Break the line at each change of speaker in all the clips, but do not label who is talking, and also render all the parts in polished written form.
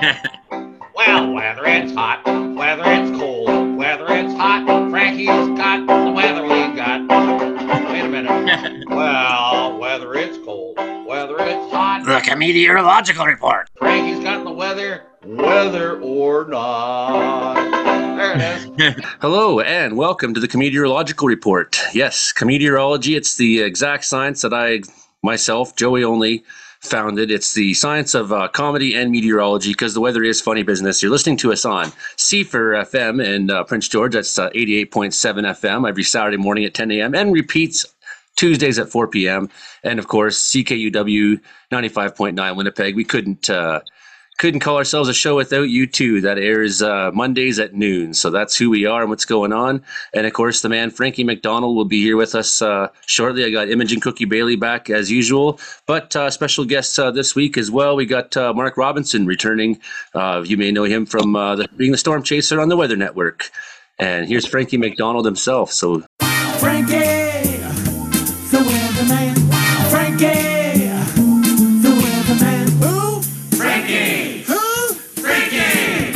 Well, whether it's hot, whether it's cold, whether it's hot, Frankie's got the weather we got. Wait a minute. Well, whether it's cold, whether it's hot,
Look, a meteorological report.
Frankie's got the weather, whether or not. There it is.
Hello and welcome to the Meteorological Report. Yes, meteorology, it's the exact science that I, myself, Joey Only, founded. It's the science of comedy and meteorology because the weather is funny business. You're listening to us on CFR FM in Prince George. That's 88.7 FM every Saturday morning at 10 a.m. and repeats Tuesdays at 4 p.m. And of course, CKUW 95.9 Winnipeg. We couldn't call ourselves a show without you too. That airs Mondays at noon. So that's who we are and what's going on. And of course, the man Frankie McDonald will be here with us shortly. I got Imogen Cookie Bailey back as usual, but special guests this week as well. We got Mark Robinson returning. You may know him from being the storm chaser on the Weather Network. And here's Frankie McDonald himself. So
Frankie, the weatherman. Frankie, the weatherman. Who? Frankie. Who? Frankie.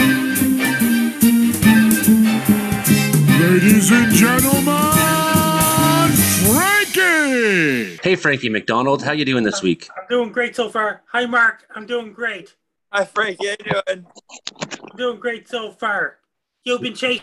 Ladies and gentlemen, Frankie.
hey, Frankie McDonald, how you doing this week?
I'm doing great so far. Hi, Mark. I'm doing great.
Hi, Frank. How you doing?
I'm doing great so far. You've been chasing.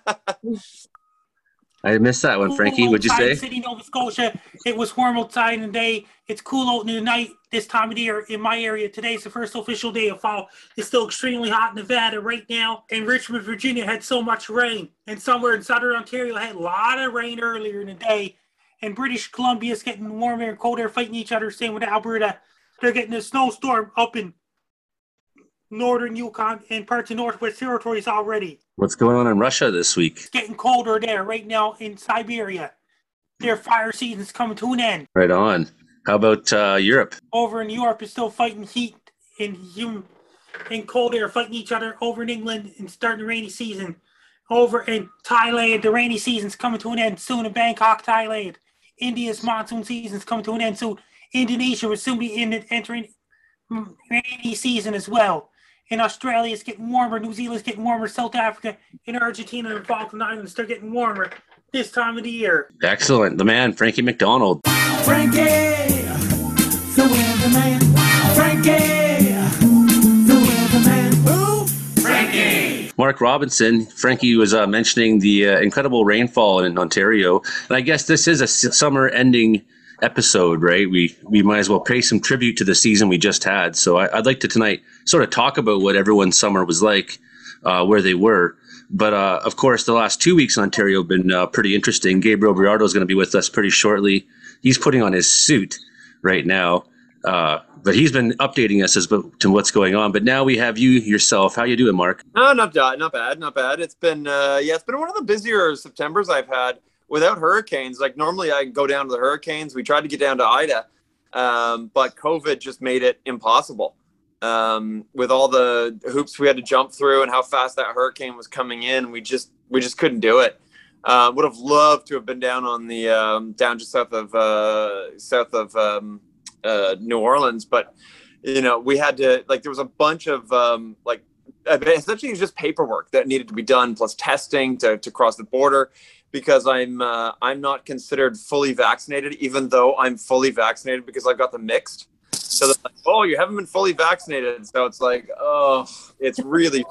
I missed that one, Frankie. What'd you say?
City, Nova Scotia. It was warm outside today. It's cool out in the night this time of the year in my area. Today's the first official day of fall. It's still extremely hot in Nevada right now. And Richmond, Virginia had so much rain. And somewhere in southern Ontario had a lot of rain earlier in the day. And British Columbia is getting warm air and cold air fighting each other. Same with Alberta. They're getting a snowstorm up in northern Yukon and parts of Northwest Territories already.
What's going on in Russia this week?
It's getting colder there right now in Siberia. Their fire season's coming to an end.
Right on. How about Europe?
Over in Europe, it's still fighting heat and cold air, fighting each other. Over in England and starting the rainy season. Over in Thailand, the rainy season's coming to an end soon in Bangkok, Thailand. India's monsoon season's coming to an end soon. Indonesia will soon be entering rainy season as well. In Australia, it's getting warmer. New Zealand's getting warmer. South Africa and Argentina and Falkland Islands, they're getting warmer this time of the year.
Excellent. The man, Frankie McDonald.
Frankie, the weatherman. Frankie, the weatherman. Who? Frankie.
Mark Robinson. Frankie was mentioning the incredible rainfall in Ontario. And I guess this is a summer ending episode, right? We might as well pay some tribute to the season we just had. So I'd like to tonight sort of talk about what everyone's summer was like, where they were. But of course, the last 2 weeks in Ontario have been pretty interesting. Gabriel Briardo is going to be with us pretty shortly. He's putting on his suit right now, but he's been updating us as to what's going on. But now we have you yourself. How you doing, Mark?
No, not bad. It's been it's been one of the busier Septembers I've had without hurricanes. Like normally I go down to the hurricanes. We tried to get down to Ida, but COVID just made it impossible. With all the hoops we had to jump through and how fast that hurricane was coming in, we just couldn't do it. Would have loved to have been down on the down just south of New Orleans, but we had to, like, there was a bunch of essentially it was just paperwork that needed to be done plus testing to cross the border, because I'm not considered fully vaccinated, even though I'm fully vaccinated because I've got the mixed. So they're like, oh, you haven't been fully vaccinated. So it's like, oh, it's really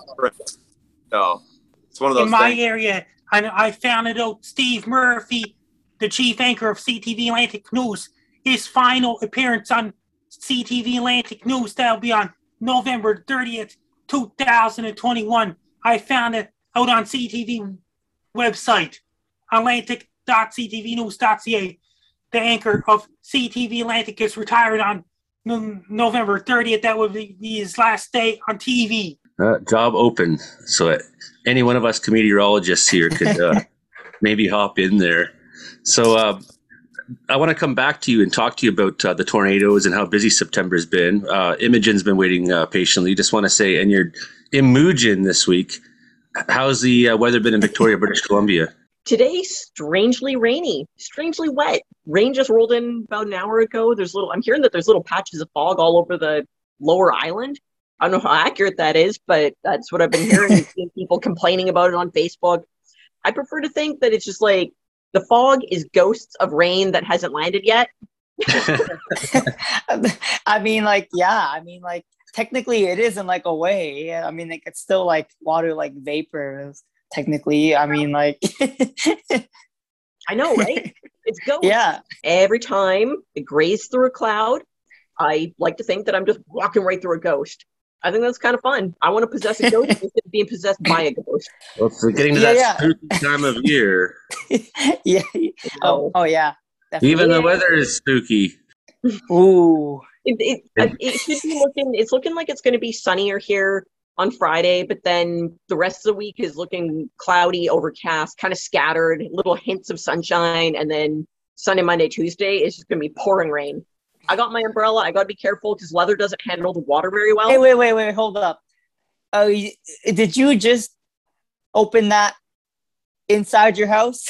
so it's one of those
in my
things.
area, I found it out. Steve Murphy, the chief anchor of CTV Atlantic News, his final appearance on CTV Atlantic News, that'll be on November 30th, 2021. I found it out on CTV website, atlantic.ctvnews.ca. The anchor of CTV Atlantic is retired on November 30th. That would be his last day on TV.
Job open. So any one of us meteorologists here could maybe hop in there. So I want to come back to you and talk to you about the tornadoes and how busy September's been. Imogen's been waiting patiently. Just want to say, and you're Imogen this week. How's the weather been in Victoria, British Columbia?
Today, strangely rainy, strangely wet. Rain just rolled in about an hour ago. I'm hearing that there's little patches of fog all over the lower island. I don't know how accurate that is, but that's what I've been hearing. And seeing people complaining about it on Facebook. I prefer to think that it's just like the fog is ghosts of rain that hasn't landed yet.
I mean, like, yeah. I mean, like, technically, it is in like a way. I mean, like, it's still like water, like vapors. Technically, I mean, like.
I know, right? It's ghosts.
Yeah.
Every time it grazes through a cloud, I like to think that I'm just walking right through a ghost. I think that's kind of fun. I want to possess a ghost instead of being possessed by a ghost.
Well, it's getting to that spooky time of year.
Yeah. Oh, yeah. Definitely.
Even the weather is spooky.
Ooh.
It should be looking. It's looking like it's going to be sunnier here on Friday, but then the rest of the week is looking cloudy, overcast, kind of scattered, little hints of sunshine, and then Sunday, Monday, Tuesday is just going to be pouring rain. I got my umbrella. I got to be careful because leather doesn't handle the water very well.
Hey, wait, hold up. Did you just open that inside your house?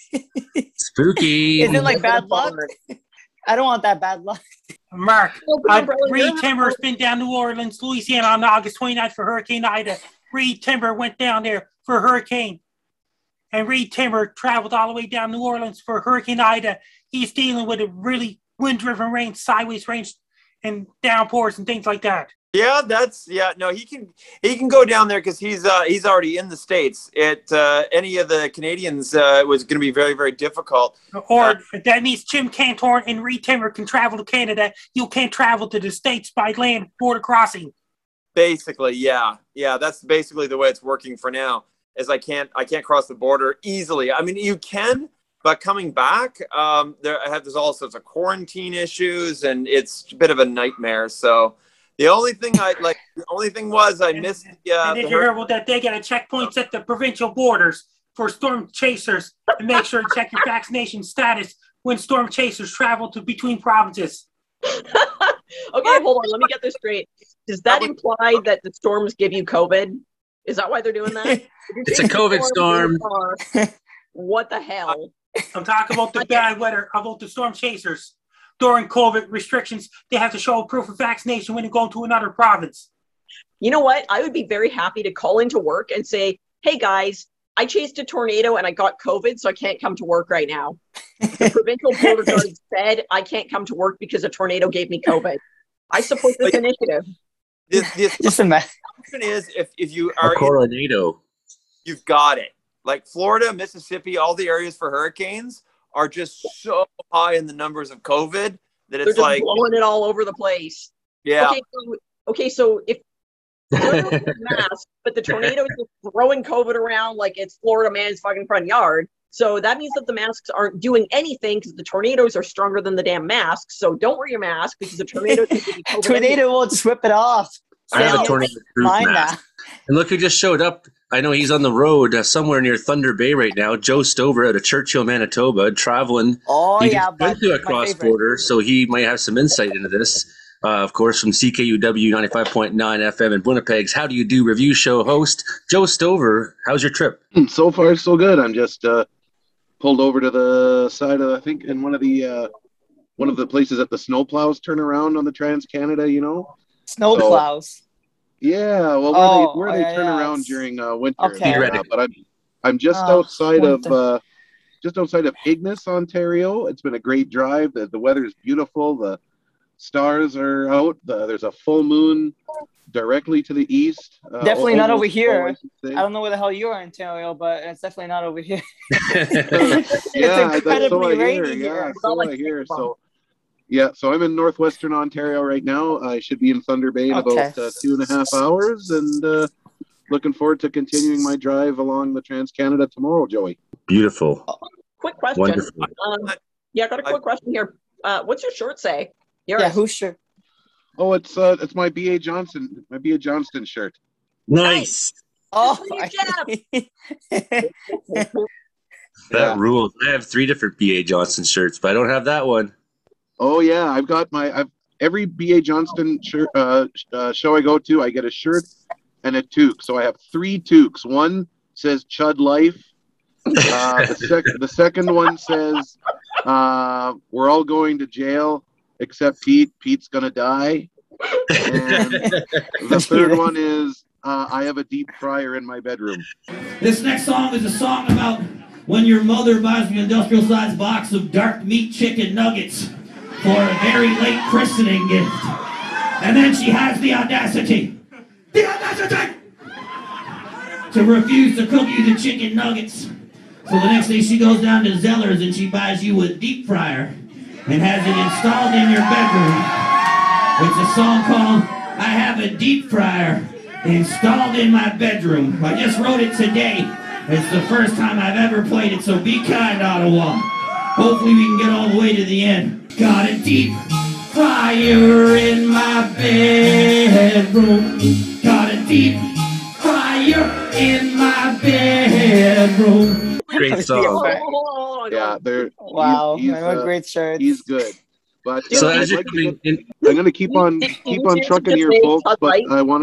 Spooky.
Is it like bad luck? I don't want that bad luck.
Mark, Reed Timmer's been down New Orleans, Louisiana on August 29th for Hurricane Ida. Reed Timmer went down there for hurricane. And Reed Timmer traveled all the way down New Orleans for Hurricane Ida. He's dealing with a really wind-driven rain, sideways rain, and downpours and things like that.
Yeah, no, he can go down there because he's already in the States. Any of the Canadians was going to be very, very difficult.
Or that means Jim Cantor and Reed Timmer can travel to Canada. You can't travel to the States by land border crossing.
Basically, yeah, that's basically the way it's working for now. Is I can't cross the border easily. I mean, you can, but coming back, there's all sorts of quarantine issues, and it's a bit of a nightmare. So. The only thing I missed.
And did you hear about that? They got a checkpoints at the provincial borders for storm chasers and make sure to check your vaccination status when storm chasers travel to between provinces.
Okay, hold on. Let me get this straight. Does that imply that the storms give you COVID? Is that why they're doing that?
It's a COVID storm.
What the hell?
I'm talking about the bad weather, about the storm chasers. During COVID restrictions, they have to show proof of vaccination when they go to another province.
You know what? I would be very happy to call into work and say, hey, guys, I chased a tornado and I got COVID, so I can't come to work right now. The provincial border guard said I can't come to work because a tornado gave me COVID. I support this initiative.
Just imagine.
The question is, if you are
a tornado,
you've got it. Like Florida, Mississippi, all the areas for hurricanes are just so high in the numbers of COVID that it's like
blowing it all over the place.
Yeah.
Okay, so if mask, but the tornado is just throwing COVID around like it's Florida man's fucking front yard. So that means that the masks aren't doing anything because the tornadoes are stronger than the damn masks. So don't wear your mask because the tornado
tornado will just whip it off.
I have a tornado-proof mask. And look who just showed up. I know he's on the road somewhere near Thunder Bay right now. Joe Stover out of Churchill, Manitoba, traveling.
Oh,
he
yeah.
went to a cross-border, so he might have some insight into this. Of course, from CKUW 95.9 FM in Winnipeg's How Do You Do review show host, Joe Stover. How's your trip?
So far, so good. I'm just pulled over to the side of, I think, in one of the places that the snowplows turn around on the Trans-Canada, you know?
Snowplows.
Yeah, well, where they turn around during winter.
Okay.
But I'm just outside of Ignis, Ontario. It's been a great drive. The weather is beautiful. The stars are out. There's a full moon directly to the east.
Definitely not over here. I don't know where the hell you are in Ontario, but it's definitely not over here. It's incredibly rainy here.
So I hear. So I'm in northwestern Ontario right now. I should be in Thunder Bay in about 2.5 hours, and looking forward to continuing my drive along the Trans-Canada tomorrow, Joey.
Beautiful.
Quick question.
Wonderful.
I got a quick question here. What's your shirt say?
Yeah, whose shirt?
Oh, it's my B.A. Johnston shirt.
Nice.
Oh,
that rules. I have 3 different B.A. Johnston shirts, but I don't have that one.
Oh yeah, I've got every B.A. Johnston shirt, show I go to, I get a shirt and a toque. So I have 3 toques. One says Chud Life. The second one says we're all going to jail except Pete. Pete's gonna die. And the third one is I have a deep fryer in my bedroom.
This next song is a song about when your mother buys you an industrial-sized box of dark meat chicken nuggets for a very late christening gift. And then she has the audacity to refuse to cook you the chicken nuggets. So the next day she goes down to Zeller's and she buys you a deep fryer and has it installed in your bedroom. It's a song called I Have a Deep Fryer Installed in My Bedroom. I just wrote it today. It's the first time I've ever played it, so be kind, Ottawa. Hopefully we can get all the way to the end. Got a deep fryer in my bedroom. Got a deep fryer in my bedroom.
Great song.
Yeah, they're
Wow,
he's,
what great shirts.
he's good. But
So
I'd
as you're
like to
coming in,
I'm gonna keep on trucking here, folks. But
Right?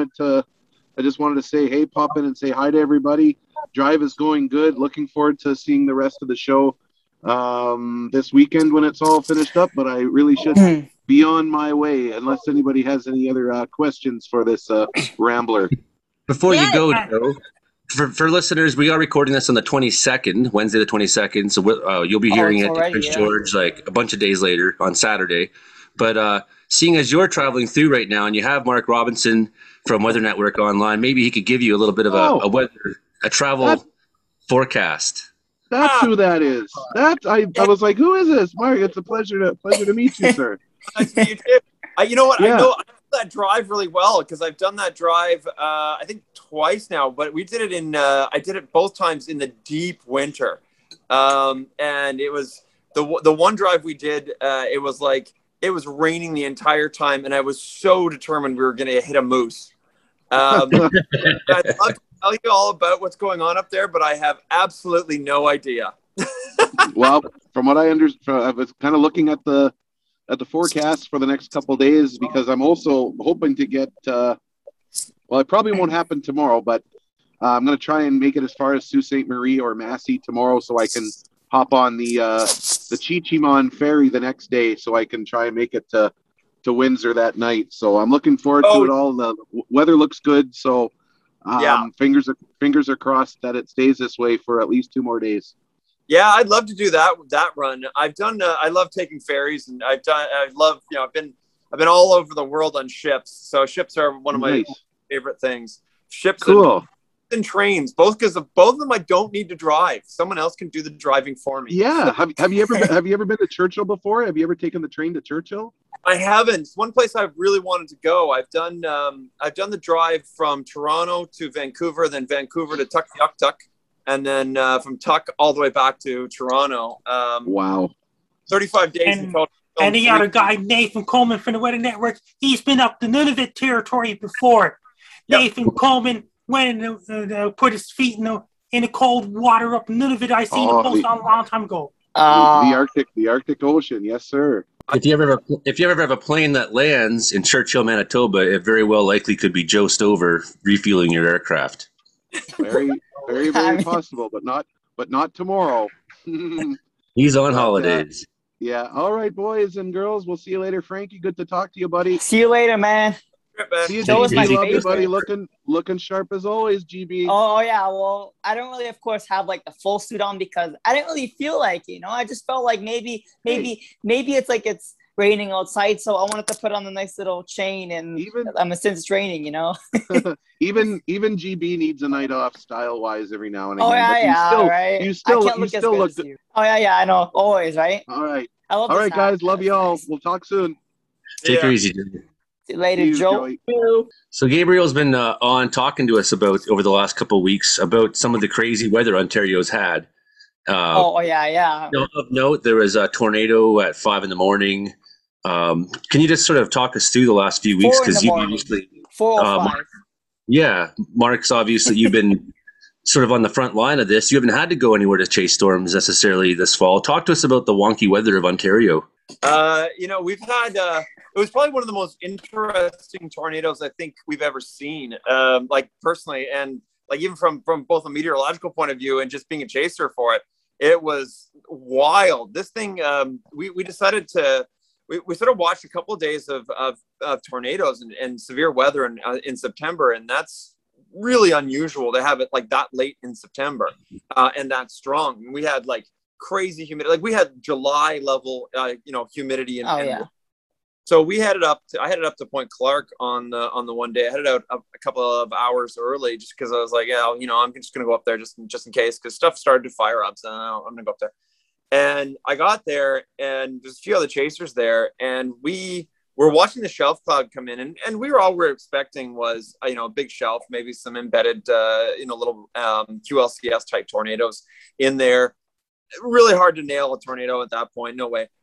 I just wanted to say, hey, pop in and say hi to everybody. Drive is going good. Looking forward to seeing the rest of the show this weekend when it's all finished up. But I really should be on my way, unless anybody has any other questions for this rambler.
before you go,
Yeah.
Joe, for listeners, we are recording this on the 22nd, Wednesday the 22nd. So you'll be hearing
it's
it
already,
in Prince
yeah.
George like a bunch of days later on Saturday. But seeing as you're traveling through right now and you have Mark Robinson from Weather Network online, maybe he could give you a little bit of a travel forecast.
That's who that is. I was like, who is this? Mark, it's a pleasure to meet you, sir.
Nice to meet you too. You know what?
Yeah.
I know that drive really well because I've done that drive I think twice now, but we did it I did it both times in the deep winter. And it was the one drive we did, it was raining the entire time and I was so determined we were going to hit a moose. I'd love to tell you all about what's going on up there, but I have absolutely no idea.
Well, from what I understand, I was kind of looking at the forecast for the next couple of days because I'm also hoping to get. Well, it probably won't happen tomorrow, but I'm going to try and make it as far as Sault Ste. Marie or Massey tomorrow, so I can hop on the Chichimon ferry the next day, so I can try and make it to Windsor that night. So I'm looking forward to it all. The weather looks good, so fingers are crossed that it stays this way for at least 2 more days.
Yeah, I'd love to do that run. I've done. I love taking ferries, and I've been all over the world on ships. So ships are one of my favorite things. Ships,
cool.
And trains, both because of both of them. I don't need to drive. Someone else can do the driving for me.
Yeah. Have you ever been to Churchill before? Have you ever taken the train to Churchill?
I haven't. It's one place I've really wanted to go. I've done the drive from Toronto to Vancouver, then Vancouver to Tuktoyaktuk, and then from Tuk all the way back to Toronto.
Wow.
35 days in total.
And the other guy, Nathan Coleman from the Weather Network, he's been up the Nunavut territory before. Yep. Nathan Coleman went and put his feet in the cold water up in Nunavut. I seen a post a long time ago.
The Arctic Ocean, yes, sir.
If you ever have a plane that lands in Churchill, Manitoba, it very well likely could be Joe Stover refueling your aircraft.
Very, very, very possible, but not tomorrow.
He's on holidays.
Yeah. All right, boys and girls. We'll see you later. Frankie, good to talk to you, buddy.
See you later, man.
See you,
Joe was my
love you,
favorite.
buddy. Looking sharp as always, GB.
Oh yeah, well, I don't really, of course, have like the full suit on because I didn't really feel like it, I just felt like maybe it's like it's raining outside, so I wanted to put on the nice little chain, and since it's raining,
Even GB needs a night off, style wise, every now and
again. Oh yeah, right.
You still
I can't look
you
as
still
good
look
as
good.
you. Oh yeah, I know, always, right?
All right.
I love
all
this
right,
hat.
guys. Love you all. We'll talk soon.
Take her easy, Joe.
See you later, Joe.
So Gabriel's been on talking to us about over the last couple of weeks about some of the crazy weather Ontario's had.
Yeah.
Of note, there was a tornado at 5 a.m. Can you just sort of talk us through the last few weeks? Because you obviously
4:05.
Mark's obviously you've been sort of on the front line of this. You haven't had to go anywhere to chase storms necessarily this fall. Talk to us about the wonky weather of Ontario.
We've had it was probably one of the most interesting tornadoes I think we've ever seen, like personally, and like even from both a meteorological point of view and just being a chaser for it. It was wild. This thing, we decided to we sort of watched a couple of days of tornadoes and severe weather in September, and that's really unusual to have it like that late in September and that strong. We had like crazy humidity, like we had July level, humidity. So I headed up to Point Clark on the one day. I headed out a couple of hours early just because I was like, I'm just going to go up there just in case, because stuff started to fire up. So I'm going to go up there. And I got there, and there's a few other chasers there, and we were watching the shelf cloud come in, and we were expecting was a big shelf, maybe some embedded little QLCS type tornadoes in there. Really hard to nail a tornado at that point, no way.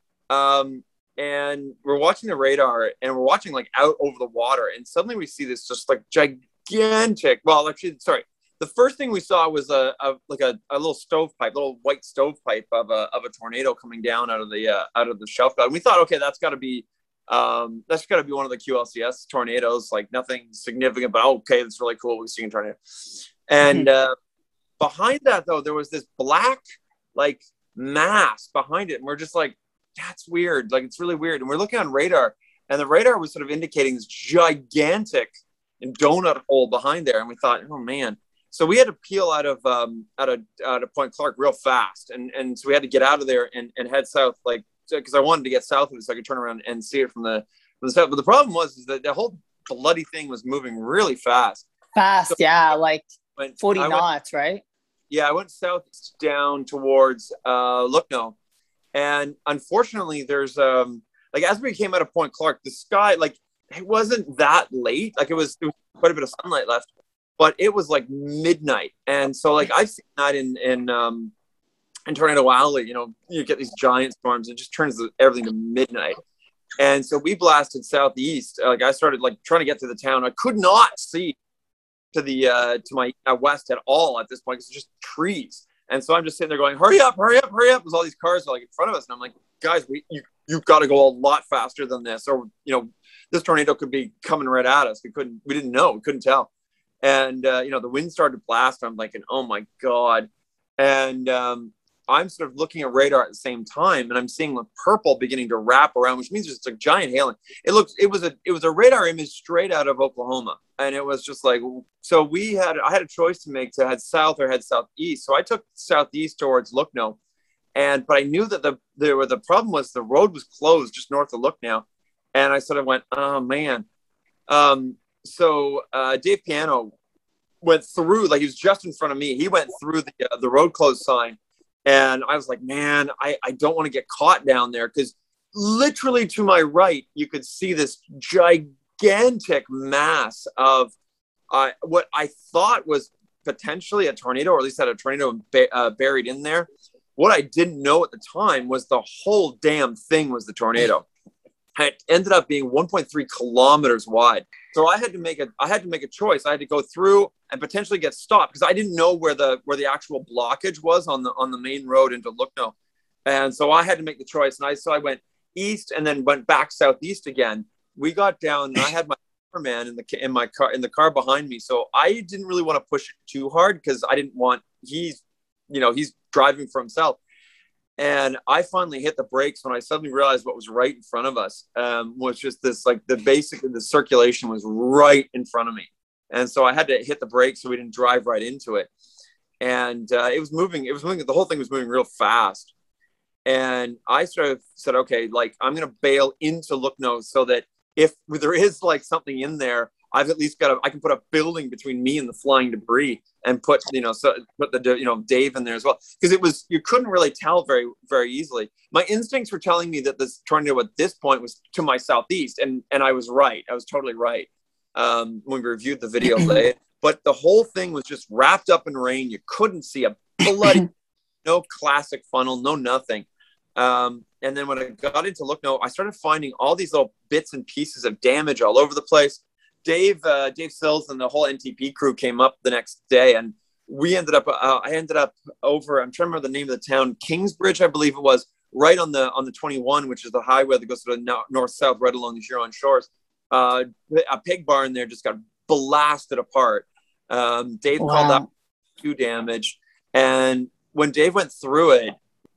And we're watching the radar, and we're watching like out over the water, and suddenly we see this just like gigantic. Well, actually, sorry. The first thing we saw was a little stovepipe, little white stovepipe of a tornado coming down out of the shelf cloud. And we thought, okay, that's got to be one of the QLCS tornadoes, like nothing significant, but okay, that's really cool. We've seen a tornado. And behind that, though, there was this black like mass behind it, and we're just like, that's weird. Like, it's really weird. And we're looking on radar, and the radar was sort of indicating this gigantic donut hole behind there, and we thought, oh man. So we had to peel out of Point Clark real fast, and so we had to get out of there and head south, like, because I wanted to get south of it so I could turn around and see it from the south. But the problem was that the whole bloody thing was moving really fast.
So, like 40 knots, right?
Yeah, I went south down towards Lucknow, and unfortunately, there's like as we came out of Point Clark, the sky, like, it wasn't that late, like it was quite a bit of sunlight left. But it was like midnight, and so like I've seen that in Tornado Alley. You get these giant storms, it just turns everything to midnight. And so we blasted southeast. Like I started like trying to get to the town. I could not see to my west at all at this point because it's just trees. And so I'm just sitting there going, "Hurry up, hurry up, hurry up!" Because all these cars are like in front of us, and I'm like, "Guys, you've got to go a lot faster than this, or this tornado could be coming right at us." We didn't know, we couldn't tell. And, the wind started to blast. I'm like, oh my God. And I'm sort of looking at radar at the same time, and I'm seeing the purple beginning to wrap around, which means it's a giant hailing. It was a radar image straight out of Oklahoma. And it was just like, so I had a choice to make to head south or head southeast. So I took southeast towards Lucknow. But I knew that the problem was the road was closed just north of Lucknow. And I sort of went, oh man. So Dave Piano went through, like he was just in front of me. He went through the road closed sign, and I was like, man, I don't want to get caught down there, because literally to my right, you could see this gigantic mass of what I thought was potentially a tornado, or at least had a tornado buried in there. What I didn't know at the time was the whole damn thing was the tornado. It ended up being 1.3 kilometers wide. So I had to make a choice. I had to go through and potentially get stopped because I didn't know where the actual blockage was on the main road into Lucknow. And so I had to make the choice. And I went east and then went back southeast again. We got down, and I had my cameraman in the car behind me. So I didn't really want to push it too hard because I didn't want he's driving for himself. And I finally hit the brakes when I suddenly realized what was right in front of us was just this, like the circulation was right in front of me. And so I had to hit the brakes so we didn't drive right into it. And it was moving. The whole thing was moving real fast. And I sort of said, okay, like I'm going to bail into Lucknow so that if there is like something in there, I've at least I can put a building between me and the flying debris and put the Dave in there as well. Because you couldn't really tell very, very easily. My instincts were telling me that this tornado at this point was to my southeast. And I was right. I was totally right. When we reviewed the video later, but the whole thing was just wrapped up in rain. You couldn't see a bloody, no classic funnel, no nothing. And then when I got into Lucknow, I started finding all these little bits and pieces of damage all over the place. Dave Sills and the whole NTP crew came up the next day, and we ended up. I ended up over. I'm trying to remember the name of the town, Kingsbridge, I believe it was, right on the 21, which is the highway that goes to the north-south, right along the Huron shores. A pig barn there just got blasted apart. Dave called out 2 damage, and when Dave went through it,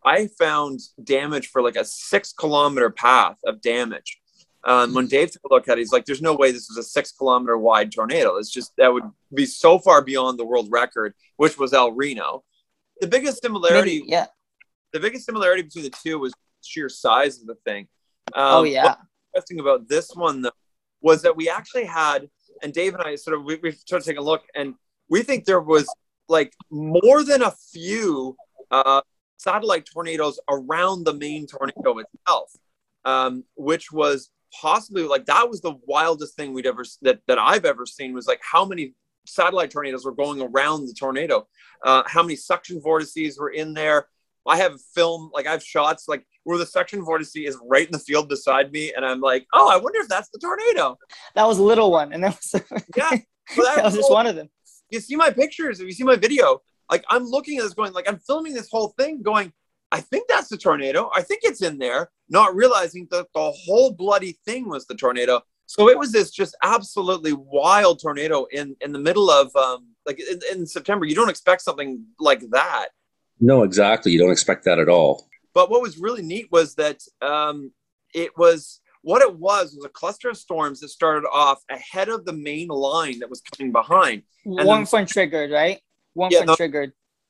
I found damage for like a 6-kilometer path of damage. When Dave took a look at it, he's like, there's no way this was a 6-kilometer wide tornado. It's just, that would be so far beyond the world record, which was El Reno. The biggest similarity, the biggest similarity between the two was sheer size of the thing. What's interesting about this one, though, was that we actually had, and Dave and I we started taking a look, and we think there was like more than a few satellite tornadoes around the main tornado itself, which was possibly like, that was the wildest thing that I've ever seen, was like how many satellite tornadoes were going around the tornado, how many suction vortices were in there. I have film, like I have shots like where the suction vortice is right in the field beside me, and I'm like, oh, I wonder if that's the tornado.
That was a little one, and that was that was just one of them.
You see my pictures, if you see my video, like I'm looking at this going, like I'm filming this whole thing going, I think that's the tornado. I think it's in there, not realizing that the whole bloody thing was the tornado. So it was this just absolutely wild tornado in the middle of like in September. You don't expect something like that.
No, exactly. You don't expect that at all.
But what was really neat was that it was a cluster of storms that started off ahead of the main line that was coming behind.
Warm front triggered, right? Triggered.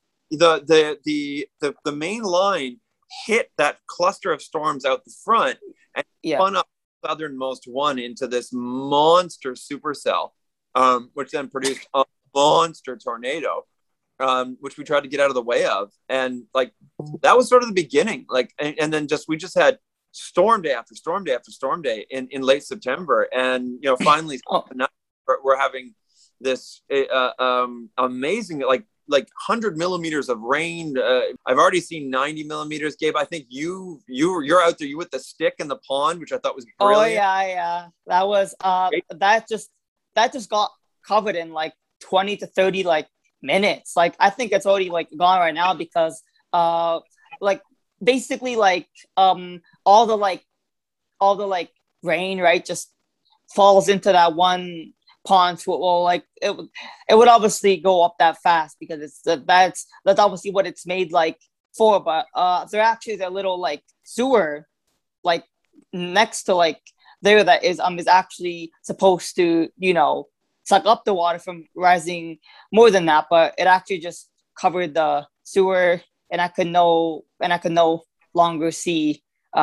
The main line hit that cluster of storms out the front and spun up the southernmost one into this monster supercell, which then produced a monster tornado, which we tried to get out of the way of. And like that was sort of the beginning. Like, and then we just had storm day after storm day after storm day in late September, and finally we're having this amazing like 100 millimeters of rain. I've already seen 90 millimeters. Gabe, I think you're out there. You with the stick in the pond, which I thought was brilliant.
Oh yeah. That was that just got covered in like 20 to 30 like minutes. Like I think it's already like gone right now because like basically like all the rain, right, just falls into that one pond. Well, like it would obviously go up that fast because that's obviously what it's made like for. But there actually a little like sewer like next to like there that is actually supposed to suck up the water from rising more than that, but it actually just covered the sewer, and I could no longer see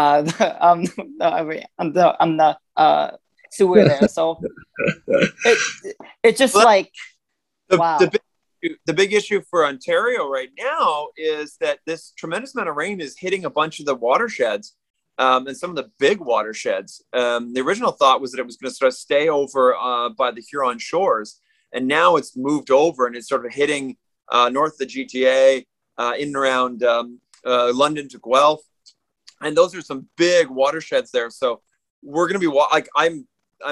the sewer there. So it's just wow.
The big issue for Ontario right now is that this tremendous amount of rain is hitting a bunch of the watersheds, and some of the big watersheds. The original thought was that it was going to sort of stay over by the Huron shores, and now it's moved over and it's sort of hitting north of the GTA, in and around London to Guelph, and those are some big watersheds there. So we're going to be like I'm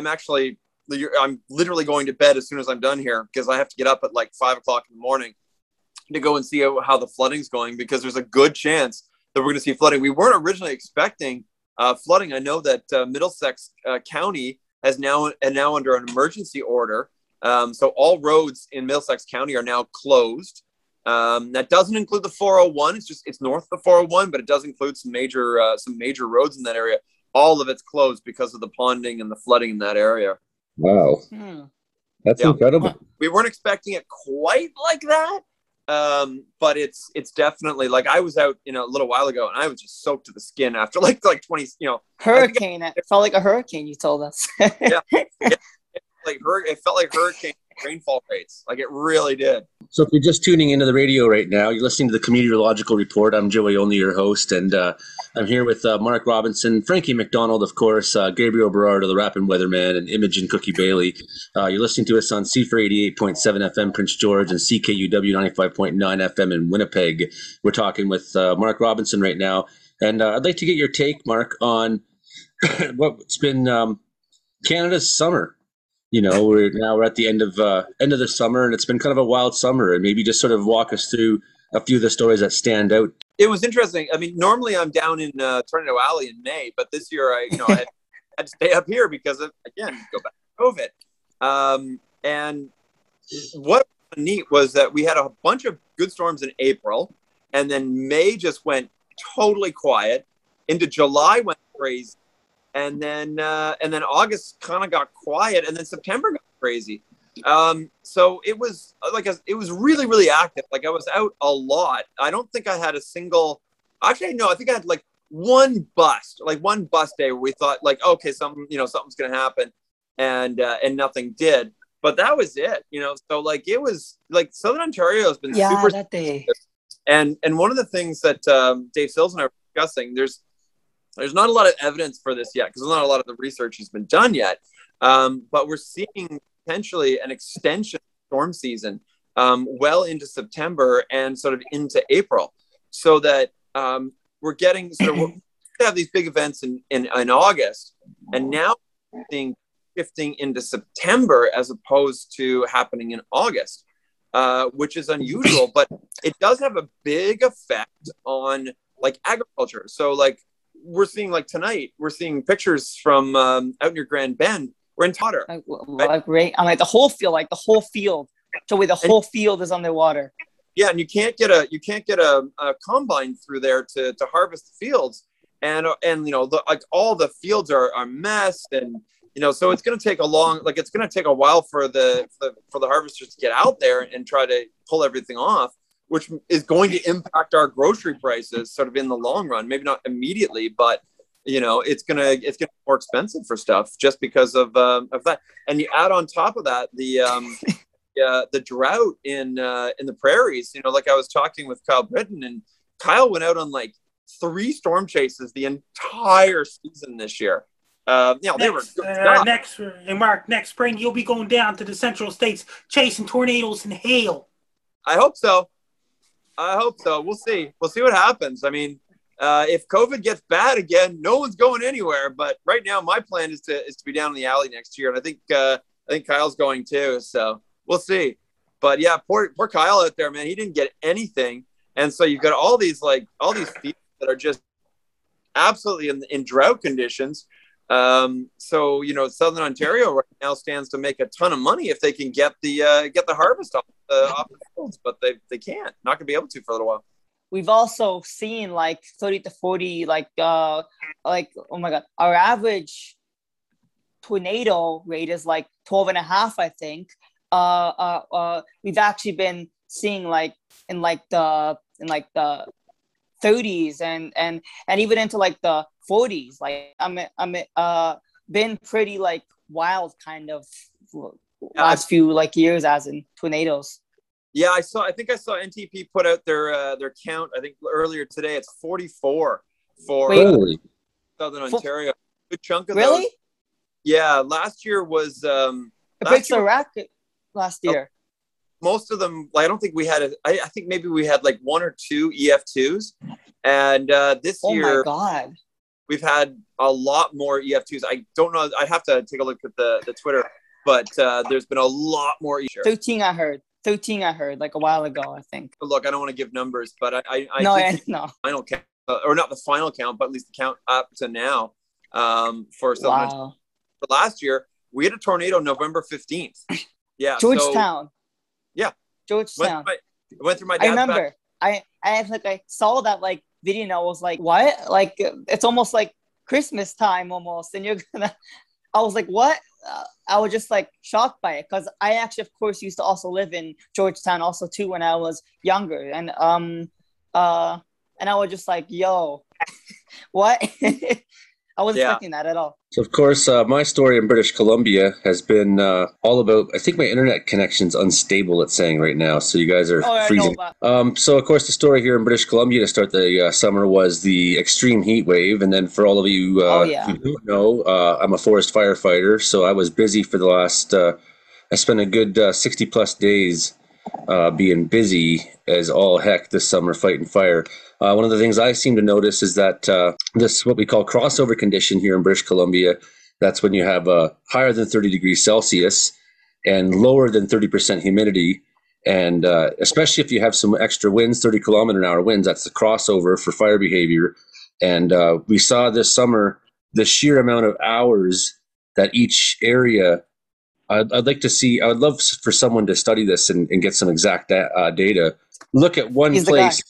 literally going to bed as soon as I'm done here because I have to get up at like 5 o'clock in the morning to go and see how the flooding's going, because there's a good chance that we're going to see flooding. We weren't originally expecting flooding. I know that Middlesex County is now under an emergency order. So all roads in Middlesex County are now closed. That doesn't include the 401. It's north of the 401, but it does include some major roads in that area. All of it's closed because of the ponding and the flooding in that area.
Wow. That's incredible.
We weren't expecting it quite like that. But it's definitely like I was out a little while ago and I was just soaked to the skin after like 20
hurricane. It felt like a hurricane, you told us.
Yeah. It felt like hurricane rainfall rates. Like it really did.
So if you're just tuning into the radio right now, you're listening to the Meteorological Report. I'm Joey Only, your host, and I'm here with Mark Robinson, Frankie McDonald, of course, Gabriel Berardo, the Rapping Weatherman, and Imogen Cookie Bailey. You're listening to us on CFR 88.7 FM Prince George and CKUW 95.9 FM in Winnipeg. We're talking with Mark Robinson right now, and I'd like to get your take, Mark, on what's been Canada's summer. We're at the end of the summer, and it's been kind of a wild summer. And maybe just sort of walk us through a few of the stories that stand out.
It was interesting. I mean, normally I'm down in Tornado Alley in May, but this year I had to stay up here because of, again, go back to COVID. And what was neat was that we had a bunch of good storms in April, and then May just went totally quiet. Into July went crazy, and then August kind of got quiet, and then September got crazy. So it was it was really, really active. Like I was out a lot. I don't think I had a single. Actually, no, I think I had like one bus day where we thought like, okay, something's gonna happen, and nothing did. But that was it, So like it was like Southern Ontario has been super
that day.
And one of the things that Dave Sills and I were discussing, there's not a lot of evidence for this yet because not a lot of the research has been done yet. But we're seeing potentially an extension of storm season well into September and sort of into April, so that we're getting we have these big events in August, and now we're seeing shifting into September as opposed to happening in August, which is unusual, but it does have a big effect on like agriculture. So like we're seeing like tonight, we're seeing pictures from out near Grand Bend. We're in water.
Great. I'm like the whole field. So the whole field is underwater.
Yeah, and you can't get a combine through there to harvest the fields, and all the fields are messed, and so it's going to take a while for the harvesters to get out there and try to pull everything off, which is going to impact our grocery prices sort of in the long run. Maybe not immediately, but it's gonna be more expensive for stuff just because of that. And you add on top of that the drought in the prairies. Like I was talking with Kyle Britton, and Kyle went out on like 3 storm chases the entire season this year. They were good
next spring you'll be going down to the central states chasing tornadoes and hail.
I hope so. We'll see what happens. I mean, if COVID gets bad again, no one's going anywhere. But right now, my plan is to be down in the alley next year, and I think Kyle's going too. So we'll see. But yeah, poor Kyle out there, man. He didn't get anything, and so you've got all these fields that are just absolutely in drought conditions. So Southern Ontario right now stands to make a ton of money if they can get the harvest off the fields, but they can't. Not gonna be able to for a little while.
We've also seen like 30 to 40, oh my God, our average tornado rate is like 12 and a half, I think. We've actually been seeing like in the 30s and even into like the 40s. Like I'm been pretty like wild kind of last few like years as in tornadoes.
Yeah, I think I saw NTP put out their count. I think earlier today. It's 44 for Southern Ontario. Good chunk of those. Yeah, last year was.
It breaks the record last year.
Most of them, I don't think we had. I think maybe we had like 1 or 2 EF2s, and this year.
Oh my God.
We've had a lot more EF2s. I don't know. I'd have to take a look at the Twitter, but there's been a lot more.
13, I heard. Like a while ago, I think.
Look, I don't want to give numbers, but I
no.
Final count, or not the final count, but at least the count up to now for Southern for last year, we had a tornado November 15th. Yeah,
Georgetown.
Georgetown. Went through my dad's
I remember. I saw that like video and I was like, what? Like it's almost like Christmas time almost, and I was like, what? I was just like shocked by it because I actually, of course, used to also live in Georgetown also too when I was younger, and I was just like, yo, what? I wasn't expecting that at all.
So, of course, my story in British Columbia has been all about, I think my internet connection's unstable, it's saying right now. So you guys are freezing. So, of course, the story here in British Columbia to start the summer was the extreme heat wave. And then for all of you who don't know, I'm a forest firefighter. So I was busy for the last, I spent a good 60 plus days being busy as all heck this summer fighting fire. One of the things I seem to notice is that this what we call crossover condition here in British Columbia, that's when you have higher than 30 degrees Celsius and lower than 30% humidity. And especially if you have some extra winds, 30 kilometer an hour winds, that's the crossover for fire behavior. And we saw this summer the sheer amount of hours that each area, I'd like to see, I would love for someone to study this and get some exact data. Look at one place.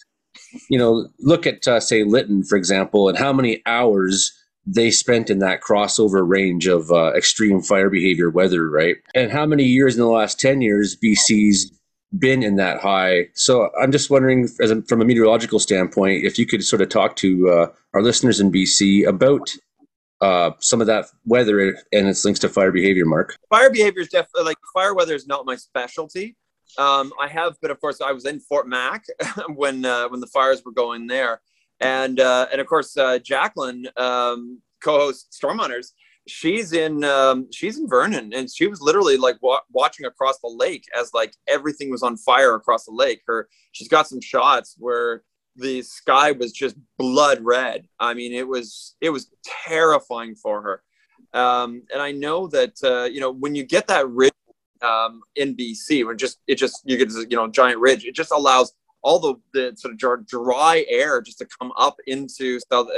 look at, say, Lytton, for example, and how many hours they spent in that crossover range of extreme fire behavior weather, right? And how many years in the last 10 years BC's been in that high. So I'm just wondering, from a meteorological standpoint, if you could sort of talk to our listeners in BC about some of that weather and its links to fire behavior, Mark.
Fire behavior is definitely, like, fire weather is not my specialty. I have, but of course I was in Fort Mac when the fires were going there. And of course, Jacqueline, co-host Storm Hunters, she's in Vernon, and she was literally like watching across the lake as like everything was on fire across the lake. She's got some shots where the sky was just blood red. I mean, it was terrifying for her. And I know that when you get that ridge in BC, when you get this giant ridge, it just allows all the sort of dry air just to come up into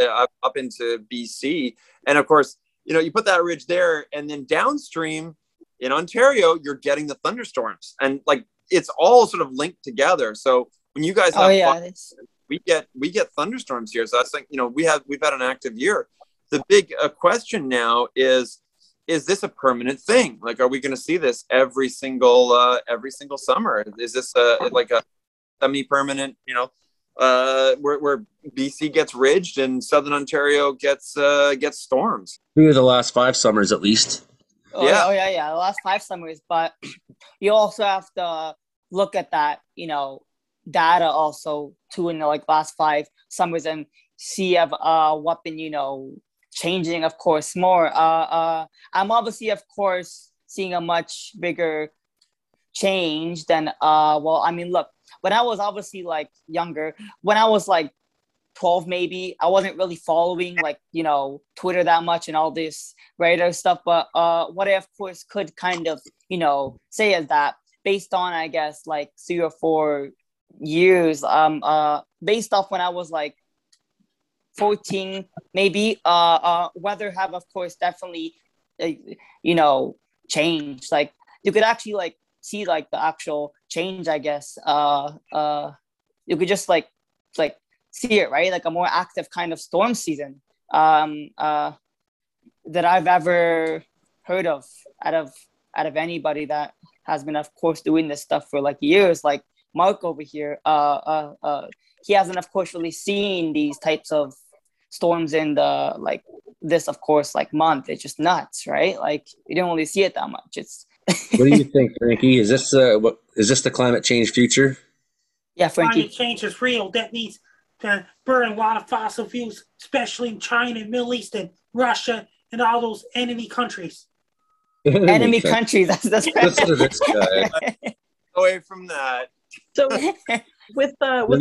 BC. And of course, you put that ridge there, and then downstream in Ontario, you're getting the thunderstorms, and like it's all sort of linked together. So when you guys have we get thunderstorms here. So I think we've had an active year. The big question now is this a permanent thing? Like, are we going to see this every single summer? Is this like a semi-permanent, where BC gets ridged and Southern Ontario gets storms?
Through the last 5 summers, at least.
The last 5 summers. But you also have to look at that, data also too in the last 5 summers and see if what been changing, of course, more. I'm obviously, of course, seeing a much bigger change than look. When I was obviously younger, when I was 12 maybe, I wasn't really following Twitter that much and all this radar stuff. But what I of course could kind of say is that based on, I guess, 3 or 4 years, based off when I was 14 maybe, weather have of course definitely changed. You could actually see the actual change, I guess. You could just see it, right? A more active kind of storm season that I've ever heard of out of anybody that has been, of course, doing this stuff for years. Like Mark over here, he hasn't, of course, really seen these types of storms in the this, of course, month. It's just nuts, right? You don't really see it that much. It's
What do you think, Frankie? Is this the climate change future?
Yeah, Frankie.
Climate change is real. That means to burn a lot of fossil fuels, especially in China, Middle East, and Russia, and all those enemy countries.
Enemy countries. That's
Listen to this guy.
Away from that.
So with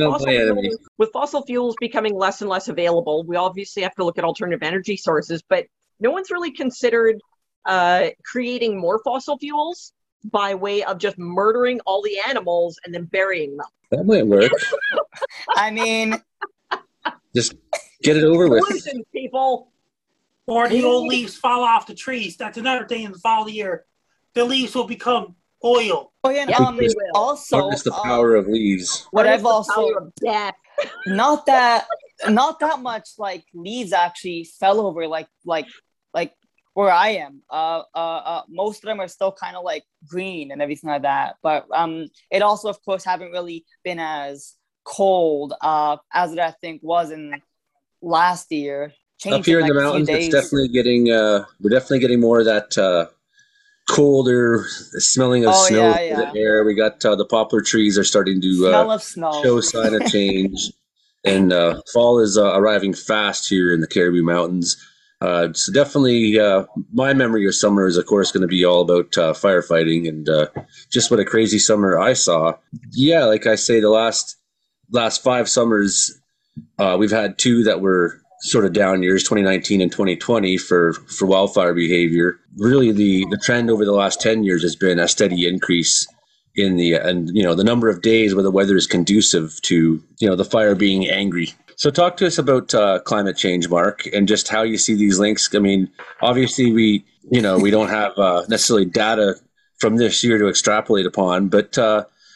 fossil fuels becoming less and less available, we obviously have to look at alternative energy sources, but no one's really considered creating more fossil fuels by way of just murdering all the animals and then burying them.
That might work.
I mean,
just get it over with.
Pollution, people.
Or the old leaves fall off the trees. That's another thing in the fall of the year. The leaves will become oil.
Oh yeah, also
It's the power of leaves.
What I've also
death.
not that much leaves actually fell over like where I am. Most of them are still kind of green and everything like that. But it also, of course, haven't really been as cold as it I think was in last year.
Up here in the mountains, it's definitely getting. We're definitely getting more of that colder smelling of snow in the air. We got the poplar trees are starting to
smell of snow.
Show sign of change, and fall is arriving fast here in the Cariboo Mountains. So definitely, my memory of summer is, of course, going to be all about firefighting and just what a crazy summer I saw. Yeah, like I say, the last 5 summers, we've had 2 that were sort of down years, 2019 and 2020 for wildfire behavior. Really, the trend over the last 10 years has been a steady increase in the number of days where the weather is conducive to the fire being angry. So talk to us about climate change, Mark, and just how you see these links. I mean, obviously we don't have necessarily data from this year to extrapolate upon, but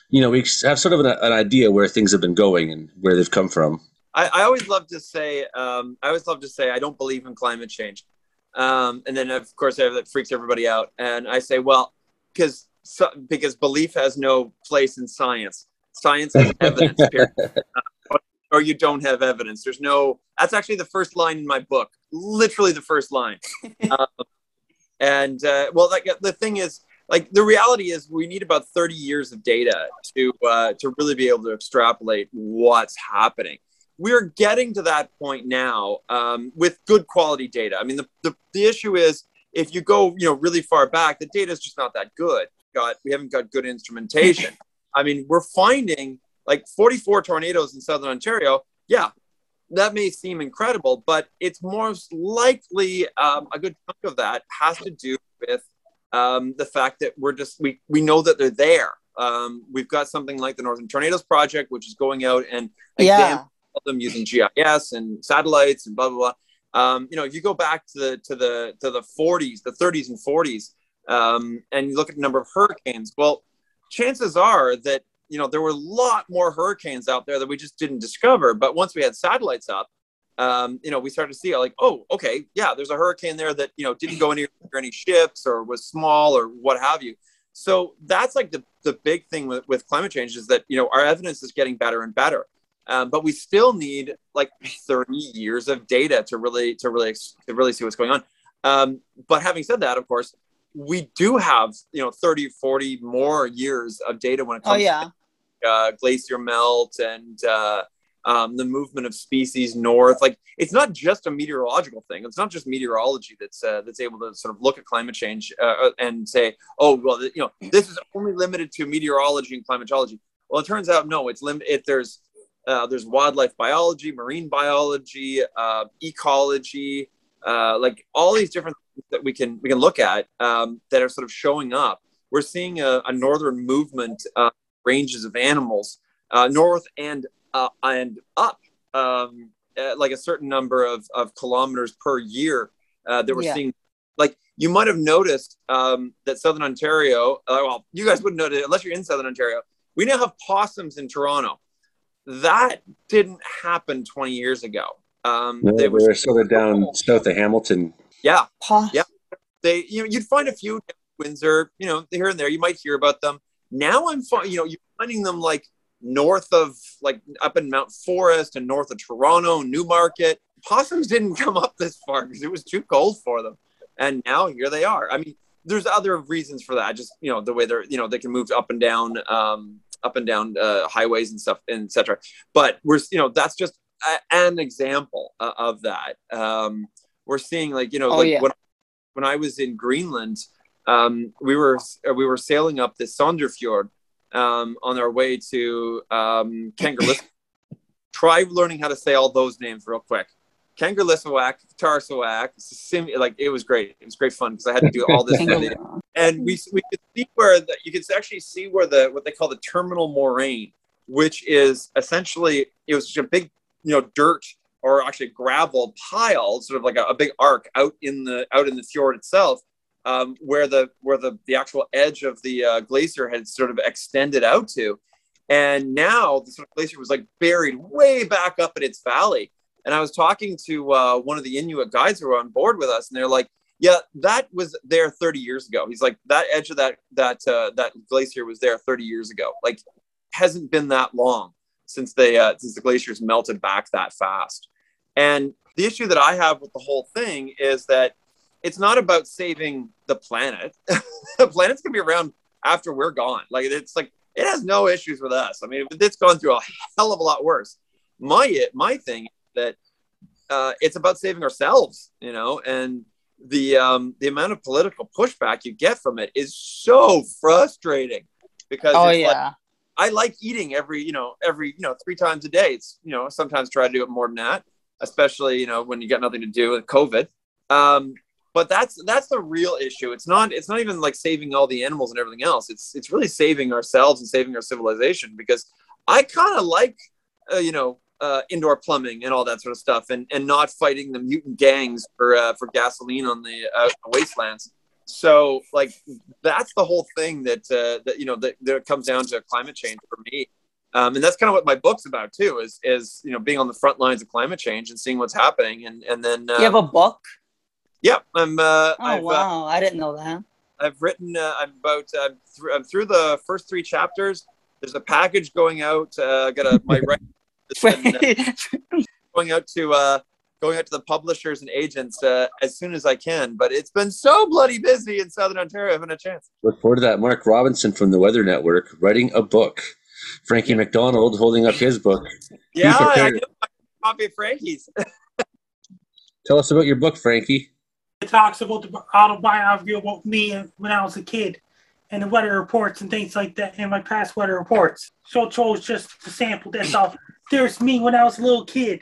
we have sort of an idea where things have been going and where they've come from.
I always love to say, I don't believe in climate change. And then, of course, that freaks everybody out. And I say, well, because belief has no place in science. Science is evidence, period. Or you don't have evidence. That's actually the first line in my book, literally the first line. The thing is, like, the reality is we need about 30 years of data to really be able to extrapolate what's happening. We're getting to that point now with good quality data. I mean, the issue is if you go, really far back, the data is just not that good. We haven't got good instrumentation. I mean, we're finding like 44 tornadoes in Southern Ontario. Yeah, that may seem incredible, but it's most likely a good chunk of that has to do with the fact that we know that they're there. We've got something like the Northern Tornadoes Project, which is going out and examining them using GIS and satellites and blah blah blah. If you go back to the 40s, the 30s and 40s, and you look at the number of hurricanes, well, chances are that there were a lot more hurricanes out there that we just didn't discover. But once we had satellites up, we started to see like, oh, okay, yeah, there's a hurricane there that didn't go near any ships or was small or what have you. So that's like the big thing with climate change is that our evidence is getting better and better. But we still need like 30 years of data to really see what's going on. But having said that, of course, we do have 30, 40 more years of data when it comes to glacier melt and the movement of species north. Like, it's not just a meteorological thing. It's not just meteorology that's able to sort of look at climate change and say, oh, well, this is only limited to meteorology and climatology. Well, it turns out no, it's limited. There's wildlife biology, marine biology, ecology, like all these different things that we can look at that are sort of showing up. We're seeing a northern movement ranges of animals north and up, like a certain number of kilometers per year that we're seeing. Like, you might have noticed that Southern Ontario, well, you guys wouldn't know it unless you're in Southern Ontario. We now have possums in Toronto. That didn't happen 20 years ago.
They were sort of down south of Hamilton.
Yeah. Yeah. You'd find a few in Windsor, here and there. You might hear about them. Now you're finding them like north of, like up in Mount Forest and north of Toronto, Newmarket. Possums didn't come up this far because it was too cold for them. And now here they are. I mean, there's other reasons for that. Just, the way they can move up and down highways and stuff, and et cetera. But that's just an example of that. We're seeing when I was in Greenland, we were sailing up the Sonderfjord on our way to Kangerlussuaq. Try learning how to say all those names real quick. Kangerlussuaq, Tarsuaq, it was great. It was great fun because I had to do all this. And we could see you could actually see where what they call the terminal moraine, which is essentially, it was just a big, dirt or actually gravel pile, sort of like a big arc out in the fjord itself, where the actual edge of the glacier had sort of extended out to. And now the sort of glacier was like buried way back up in its valley. And I was talking to one of the Inuit guides who were on board with us, and they're like, yeah, that was there 30 years ago. He's like, that edge of that glacier was there 30 years ago. Like, hasn't been that long since the glaciers melted back that fast. And the issue that I have with the whole thing is that it's not about saving the planet. The planet's gonna be around after we're gone. Like, it's like, it has no issues with us. I mean, it's gone through a hell of a lot worse. My thing is that it's about saving ourselves, and the amount of political pushback you get from it is so frustrating because I like eating every 3 times a day. It's, sometimes try to do it more than that, especially, when you got nothing to do with COVID. But that's the real issue. It's not even like saving all the animals and everything else. It's really saving ourselves and saving our civilization, because I kind of like, indoor plumbing and all that sort of stuff, and not fighting the mutant gangs for gasoline on the wastelands. So like that's the whole thing that that comes down to climate change for me. And that's kind of what my book's about too, is being on the front lines of climate change and seeing what's happening. And then
You have a book?
yeah, I'm.
Wow, I didn't know that.
I've written. I'm through the first 3 chapters. There's a package going out. My going out to the publishers and agents as soon as I can. But it's been so bloody busy in Southern Ontario. I haven't had a chance.
Look forward to that. Mark Robinson from the Weather Network writing a book. Frankie McDonald holding up his book.
Yeah, I know a copy of Frankie's.
Tell us about your book, Frankie.
It talks about the autobiography about me when I was a kid and the weather reports and things like that and my past weather reports. So it shows just a sample, that's all. There's me when I was a little kid.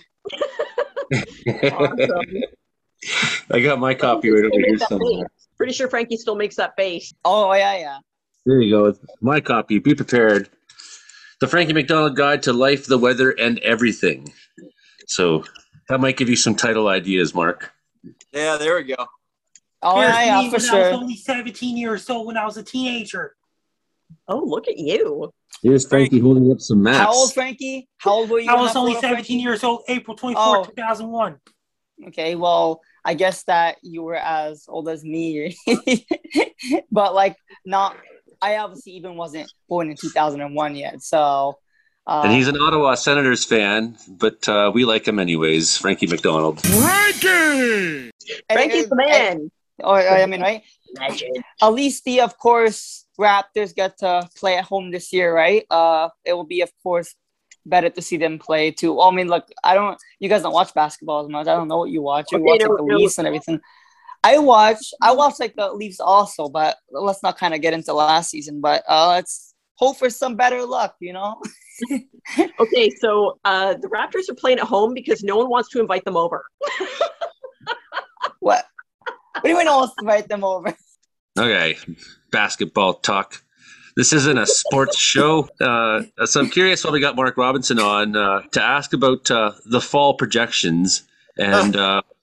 Awesome.
I got my copy right over here somewhere.
Pretty sure Frankie still makes that base.
Oh, yeah.
There you go. My copy. Be prepared. The Frankie McDonald Guide to Life, the Weather, and Everything. So that might give you some title ideas, Mark.
Yeah, there we go.
Oh, yeah, for sure.
I was only 17 years old when I was a teenager.
Oh, look at you.
Here's Frankie holding up some maps.
How old, Frankie? How old were you?
I was only 17 years old, April 24th, 2001.
Okay, well, I guess that you were as old as me. But, like, I obviously even wasn't born in 2001 yet, so...
and he's an Ottawa Senators fan, but we like him anyways, Frankie McDonald.
Frankie!
Frankie's the man.
I mean, right?
Legend.
At least the, of course, Raptors get to play at home this year, right? It will be, of course, better to see them play too. I mean, look, you guys don't watch basketball as much. I don't know what you watch. You watch like the Leafs and everything. I watch like the Leafs also, but let's not kind of get into last season. But let's hope for some better luck,
Okay, so the Raptors are playing at home because no one wants to invite them over.
What? What do you mean no one wants to invite them over?
Okay, basketball talk. This isn't a sports show. So I'm curious why we got Mark Robinson on to ask about the fall projections and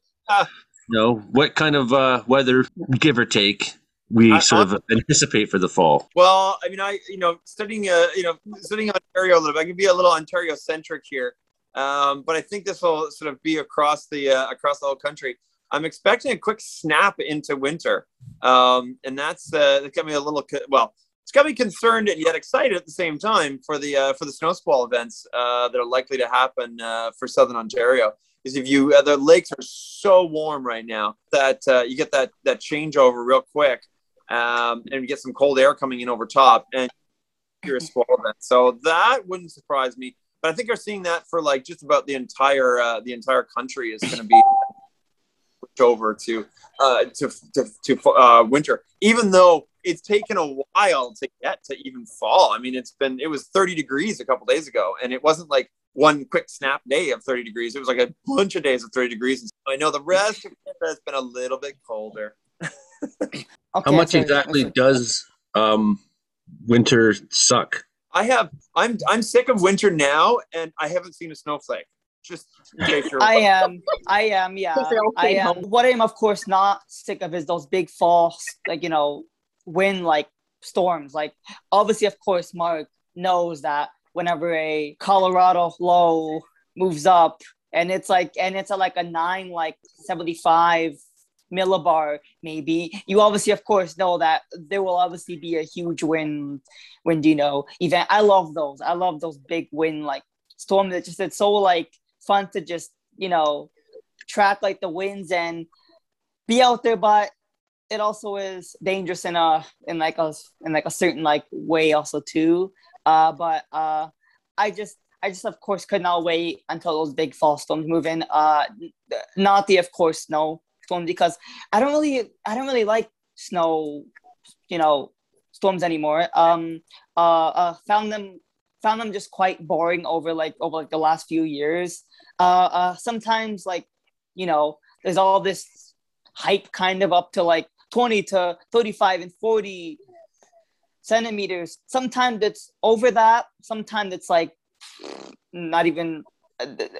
what kind of weather, give or take, we sort of anticipate for the fall.
Well, I mean, studying Ontario a little bit, I can be a little Ontario centric here, but I think this will sort of be across the whole country. I'm expecting a quick snap into winter, and that's got me a little it's got me concerned and yet excited at the same time for the snow squall events that are likely to happen for Southern Ontario. Because if the lakes are so warm right now that you get that changeover real quick, and you get some cold air coming in over top, and you're a squall event. So that wouldn't surprise me. But I think we're seeing that for like just about the entire country is going to be over to winter, even though it's taken a while to get to even fall. I mean, it was 30 degrees a couple days ago, and it wasn't like one quick snap day of 30 degrees. It was like a bunch of days of 30 degrees. And I know the rest of it has been a little bit colder.
Okay,
how much exactly does winter suck? I'm sick of winter now, and I haven't seen a snowflake. Just in case you're
I am, yeah. I am. What I'm, of course, not sick of is those big fall, wind, storms. Like, obviously, of course, Mark knows that whenever a Colorado low moves up, and it's at a 975 millibar, maybe, you obviously, of course, know that there will obviously be a huge wind event. I love those. I love those big wind, storms. It's so, fun to just, track, the winds and be out there, but it also is dangerous in a certain, way also, too. But I just of course could not wait until those big fall storms move in. Not the, of course, snow storms, because I don't really like snow, storms anymore. Found them just quite boring over the last few years. Sometimes there's all this hype kind of up to 20 to 35 and 40 centimeters. Sometimes it's over that. Sometimes it's not even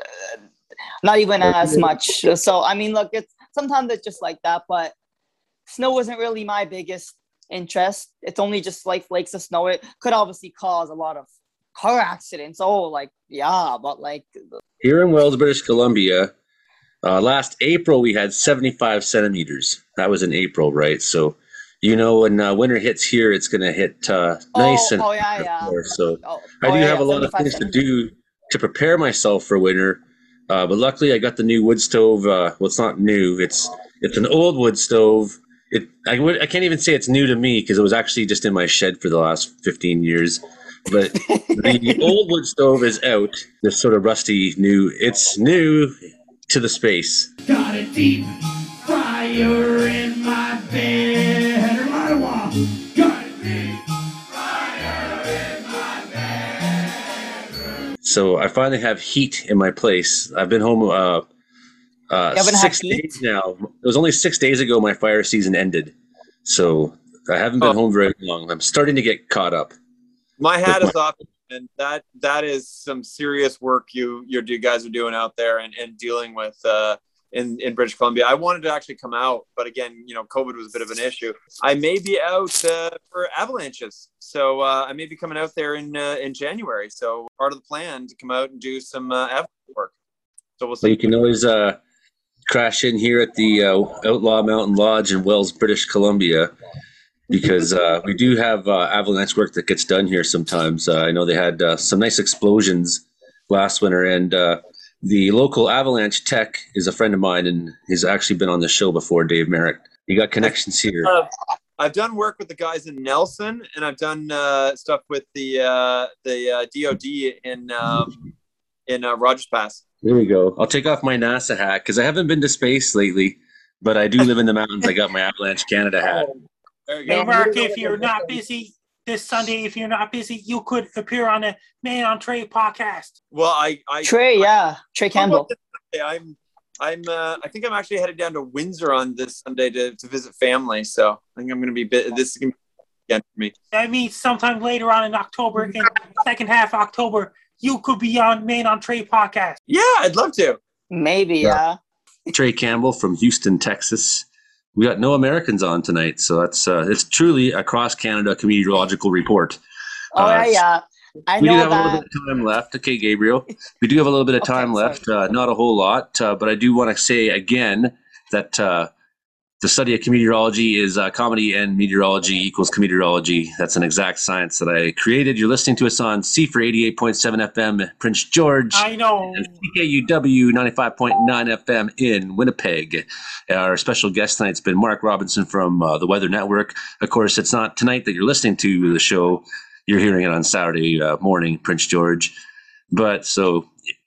as much. So I mean, look, sometimes it's just like that. But snow isn't really my biggest interest. It's only just like flakes of snow. It could obviously cause a lot of car accidents. But like
Here in Wells, British Columbia, last April we had 75 centimeters. That was in April, right? So, when winter hits here, it's going to hit nice and hardcore. So I do have a lot of things to do to prepare myself for winter. But luckily, I got the new wood stove. Well, it's not new. It's an old wood stove. I can't even say it's new to me because it was actually just in my shed for the last 15 years. But the old wood stove is out. This sort of rusty new. It's new to the space.
Got a deep fryer in my bed. Right along. Got a deep fryer in my bed.
So I finally have heat in my place. I've been home 6 days now. It was only 6 days ago my fire season ended. So I haven't been home very long. I'm starting to get caught up.
My hat is off, and that is some serious work you guys are doing out there and dealing with in British Columbia. I wanted to actually come out, but again, COVID was a bit of an issue. I may be out for avalanches, so I may be coming out there in January. So part of the plan to come out and do some avalanche work. So we'll see.
You can always crash in here at the Outlaw Mountain Lodge in Wells, British Columbia. Because we do have avalanche work that gets done here sometimes. I know they had some nice explosions last winter, and the local avalanche tech is a friend of mine, and he's actually been on the show before, Dave Merrick. You got connections here.
I've done work with the guys in Nelson, and I've done stuff with the DOD in Rogers Pass.
There we go. I'll take off my NASA hat because I haven't been to space lately, but I do live in the mountains. I got my Avalanche Canada hat.
Hey, Mark, if you're not busy this Sunday, you could appear on the Man on Trey podcast.
Well,
Trey Campbell.
I think I'm actually headed down to Windsor on this Sunday to visit family. So I think I'm going to be this is going to be again for me.
That means sometime later on in October, in second half October, you could be on Man on Trey podcast.
Yeah, I'd love to.
Maybe, yeah.
Trey Campbell from Houston, Texas. We got no Americans on tonight, so that's it's truly a cross-Canada meteorological report.
I
we
know
do have
that.
a little bit of time left. Okay, Gabriel. We do have a little bit of time left, not a whole lot, but I do want to say again that the study of meteorology is comedy and meteorology equals cometeorology. That's an exact science that I created. You're listening to us on CFR 88.7 FM, Prince George.
I know.
And CKUW 95.9 FM in Winnipeg. Our special guest tonight's been Mark Robinson from the Weather Network. Of course, it's not tonight that you're listening to the show. You're hearing it on Saturday morning, Prince George. But so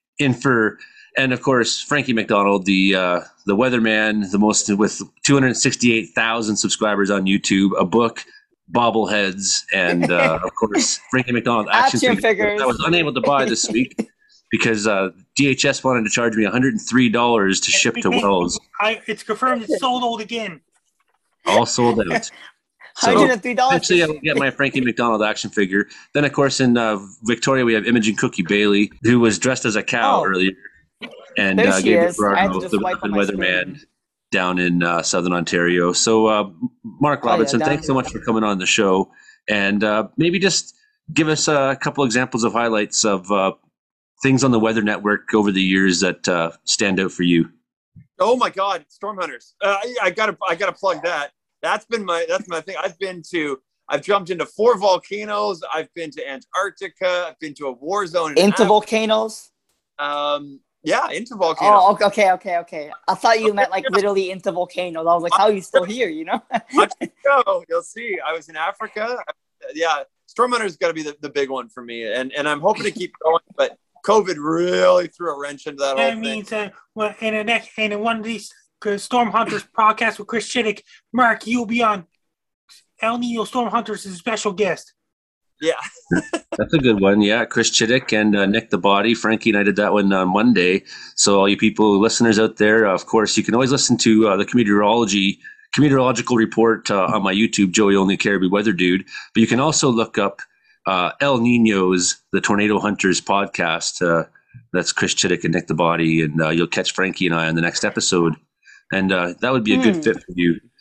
and of course, Frankie McDonald, the weatherman, the most with 268,000 subscribers on YouTube, a book, bobbleheads, and of course, Frankie McDonald action figures I was unable to buy this week because DHS wanted to charge me $103 to ship to Wells.
It's confirmed it's sold out again.
All sold out. So
$103.
Eventually, I will get my Frankie McDonald action figure. Then, of course, in Victoria, we have Imogen Cookie Bailey, who was dressed as a cow earlier. And Gabriel Brarno, the weatherman down in southern Ontario. So, Mark Robinson, thanks so much for coming on the show. And maybe just give us a couple examples of highlights of things on the Weather Network over the years that stand out for you.
Oh my God, Storm Hunters! I gotta plug that. That's my thing. I've jumped into 4 volcanoes. I've been to Antarctica. I've been to a war zone.
Into volcanoes?
Yeah, into volcanoes.
Oh, okay. I thought you meant like literally into volcanoes. I was like, how are you still here,
You'll see. I was in Africa. Yeah, Storm Hunter's got to be the big one for me. And I'm hoping to keep going, but COVID really threw a wrench into that whole thing.
That means in one of these Storm Hunters podcast with Chris Chittick, Mark, you'll be on El Nino Storm Hunters as a special guest.
Yeah.
That's a good one. Yeah, Chris Chittick and Nick the Body. Frankie and I did that one on Monday. So all you listeners out there, of course, you can always listen to the Cometeorological Report on my YouTube, Joey Only Caribou Weather Dude. But you can also look up El Nino's The Tornado Hunters podcast. That's Chris Chittick and Nick the Body. And you'll catch Frankie and I on the next episode. And that would be a good fit for you.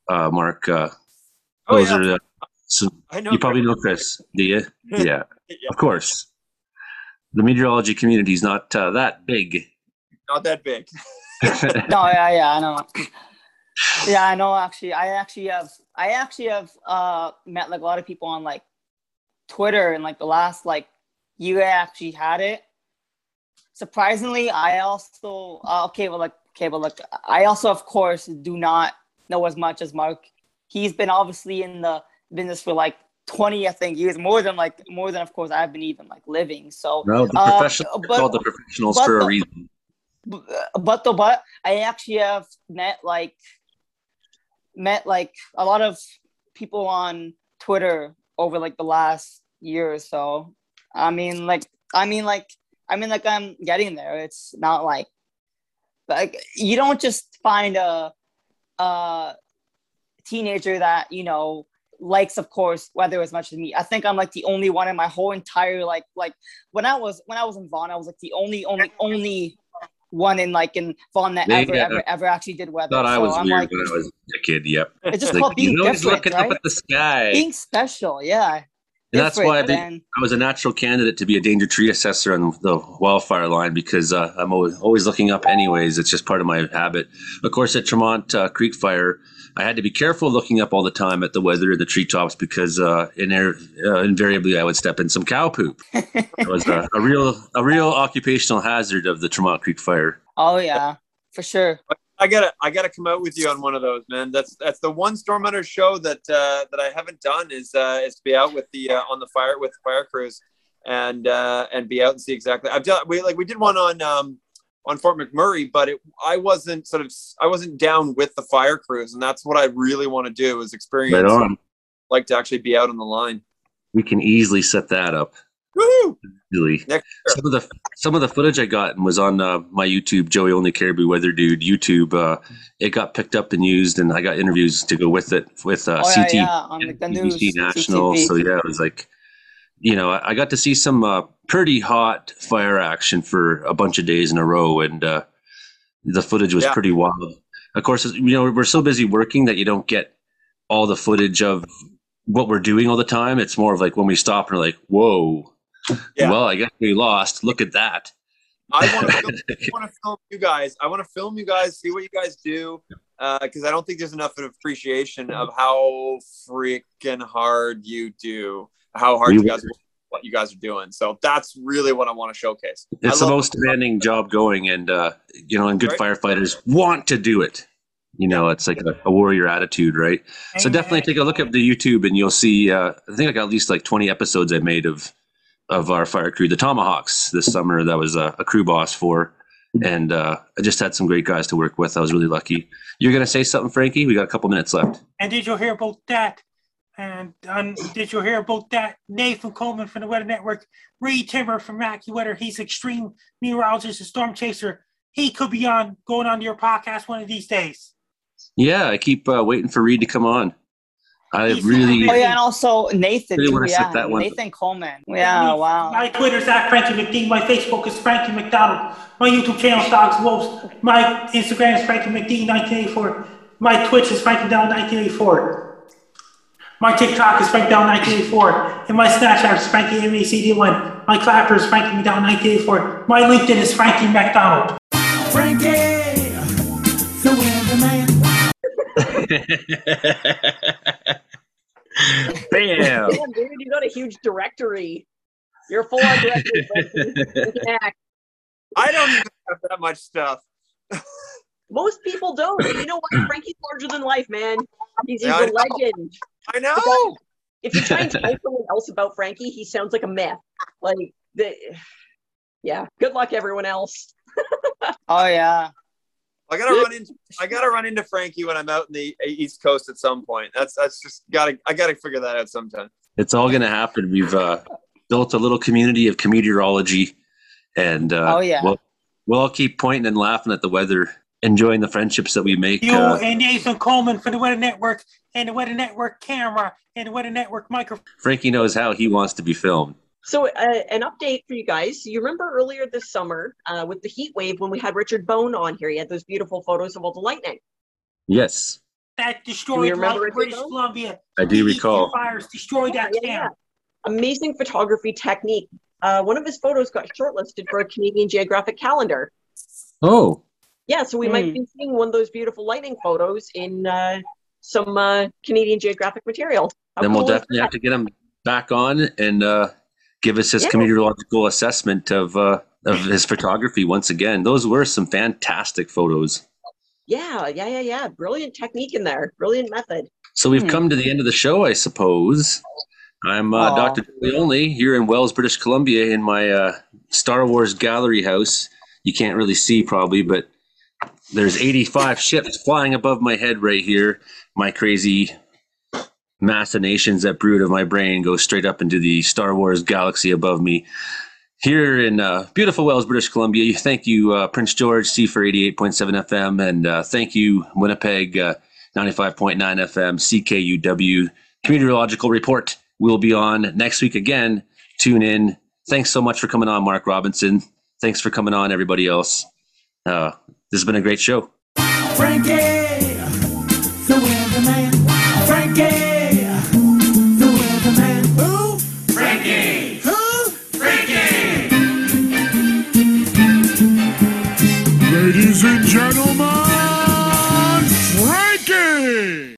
Mark.
Oh,
Those
yeah.
are so
I know
you probably know Chris, do you? Yeah,
Yeah.
of course. The meteorology community is not that big.
Not that big.
No, yeah, I know. Yeah, I know. Actually, I actually have met like a lot of people on like Twitter, and like the last like year I actually had it. Surprisingly, I also I also of course do not know as much as Mark. He's been obviously in the business for like 20, I think, years, more than of course I've been even like living. So
No, the professionals are called the professionals for a reason.
But I actually have met like a lot of people on Twitter over like the last year or so. I mean like I'm getting there. It's not like you don't just find a teenager that, you know, likes, of course, weather as much as me. I think I'm like the only one in my whole entire like when I was in Vaughan, I was like the only one in Vaughan that ever actually did weather.
Thought I was
I'm
weird
like,
when I was a kid. Yep.
it's just called being
always
different,
looking
right?
up at the sky.
Being special, yeah.
And that's why
Different,
I was a natural candidate to be a danger tree assessor on the wildfire line, because I'm always looking up anyways. It's just part of my habit. Of course, at Tremont Creek Fire, I had to be careful looking up all the time at the weather and the treetops, because invariably I would step in some cow poop. It was a real occupational hazard of the Tremont Creek Fire.
Oh yeah, for sure.
I gotta come out with you on one of those, man. That's the one Storm Hunter show that I haven't done is to be out with the on the fire with the fire crews and be out and see exactly. We did one on Fort McMurray, but I wasn't down with the fire crews, and that's what I really want to do is experience.
Right on.
Like to actually be out on the line.
We can easily set that up.
Woo!
Really. Some of the footage I got was on my YouTube, Joey Only Caribou Weather Dude YouTube. It got picked up and used, and I got interviews to go with it with CT
on the news,
BBC National.
CTV.
So yeah, it was like, you know, I got to see some pretty hot fire action for a bunch of days in a row, and the footage was pretty wild. Of course, you know, we're so busy working that you don't get all the footage of what we're doing all the time. It's more of like when we stop and we're like, whoa. Yeah. Well, I guess we lost. Look at that.
I want to film you guys. I want to film you guys, see what you guys do, because I don't think there's enough of appreciation of how freaking hard you do, how hard you guys work, what you guys are doing. So that's really what I want to showcase.
It's the most demanding job going, and you know, and good firefighters want to do it. You know, it's like a warrior attitude, right? So definitely take a look at the YouTube, and you'll see. I think I got at least like 20 episodes I made of our fire crew, the Tomahawks, this summer. That was a crew boss for, and I just had some great guys to work with. I was really lucky. You're gonna say something, Frankie? We got a couple minutes left.
And did you hear about that? And did you hear about that? Nathan Coleman from the Weather Network, Reed Timmer from AccuWeather. He's extreme meteorologist and storm chaser. He could be going on your podcast one of these days.
Yeah, I keep waiting for Reed to come on.
Oh yeah, and also Nathan too. Yeah, Nathan Coleman. Yeah, wow.
My Twitter's @Frankie McDee. My Facebook is Frankie McDonald. My YouTube channel is Dogs Wolves. My Instagram is Frankie McDee 1984. My Twitch is Frankie Down 1984. My TikTok is Frankie Down 1984. And my Snapchat is Frankie MACD1. My Clapper is Frankie Down 1984. My LinkedIn is Frankie McDonald.
Frankie, the weatherman.
Bam!
Damn, dude, you got a huge directory. You're full on directory.
I don't even have that much stuff.
Most people don't. You know what? Frankie's larger than life, man. He's a legend.
I know.
If you try and tell someone else about Frankie, he sounds like a myth. Yeah. Good luck, everyone else.
Oh yeah.
I gotta run into Frankie when I'm out in the East Coast at some point. That's just I gotta figure that out sometime.
It's all gonna happen. We've built a little community of cometeorology, and we'll all keep pointing and laughing at the weather, enjoying the friendships that we make.
You and Nathan Coleman for the Weather Network, and the Weather Network camera, and the Weather Network microphone.
Frankie knows how he wants to be filmed.
So an update for you guys. You remember earlier this summer with the heat wave when we had Richard Bone on here? He had those beautiful photos of all the lightning.
Yes.
that
Do
destroyed
you remember
like
it,
British
Jason?
Columbia.
I do
These
recall.
fires destroyed that town.
Amazing photography technique. One of his photos got shortlisted for a Canadian Geographic calendar.
Oh,
Yeah, so we might be seeing one of those beautiful lightning photos in some Canadian Geographic material. How
then we'll
cool is
definitely
that?
have to get him back on and give us his
Yeah.
meteorological assessment of his photography once again. Those were some fantastic photos.
Yeah. Brilliant technique in there. Brilliant method.
So we've come to the end of the show, I suppose. I'm Dr. Joey Only here in Wells, British Columbia, in my Star Wars gallery house. You can't really see probably, but there's 85 ships flying above my head right here. My crazy machinations that brood of my brain go straight up into the Star Wars galaxy above me. Here in beautiful Wells, British Columbia, thank you, Prince George, CFR 88.7 FM, and thank you, Winnipeg 95.9 FM, CKUW. Meteorological Report will be on next week again. Tune in. Thanks so much for coming on, Mark Robinson. Thanks for coming on, everybody else. This has been a great show.
Frankie, the weatherman. Frankie, the weatherman. Who? Frankie. Who? Frankie.
Ladies and gentlemen, Frankie!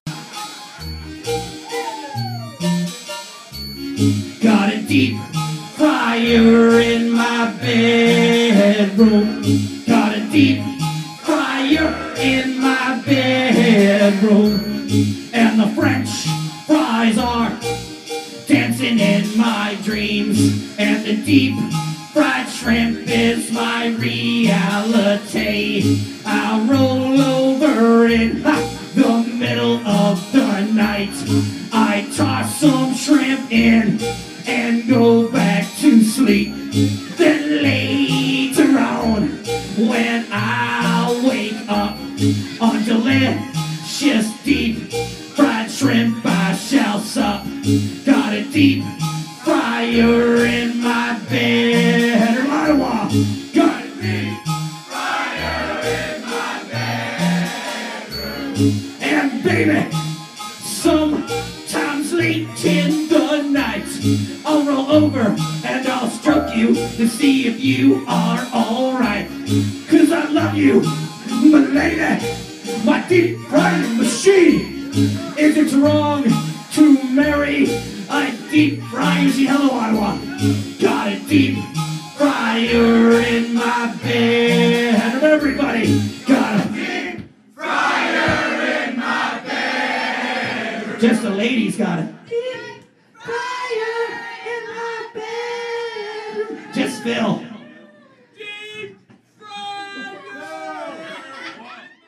Got a deep fryer in my bedroom. Got a deep fryer in my bedroom. And the French fries are dancing in my dreams. And the deep fried shrimp is my reality. I'll roll over in the middle of the night. I toss some shrimp in and go back to sleep. Then later on, when I wake up on delicious deep fried shrimp, I shall sup. Got a deep fryer in my bed. Ottawa, got a deep fryer in my bedroom. And baby, sometimes late in the night, I'll roll over and I'll stroke you to see if you are alright. 'Cause I love you, but lady, my deep frying machine. Is it wrong to marry a deep fryer? Say hello, Ottawa. Got a deep fryer in my bed. Everybody, got a deep fryer in my bed. Just the ladies got a deep fryer in my bed. Just Phil.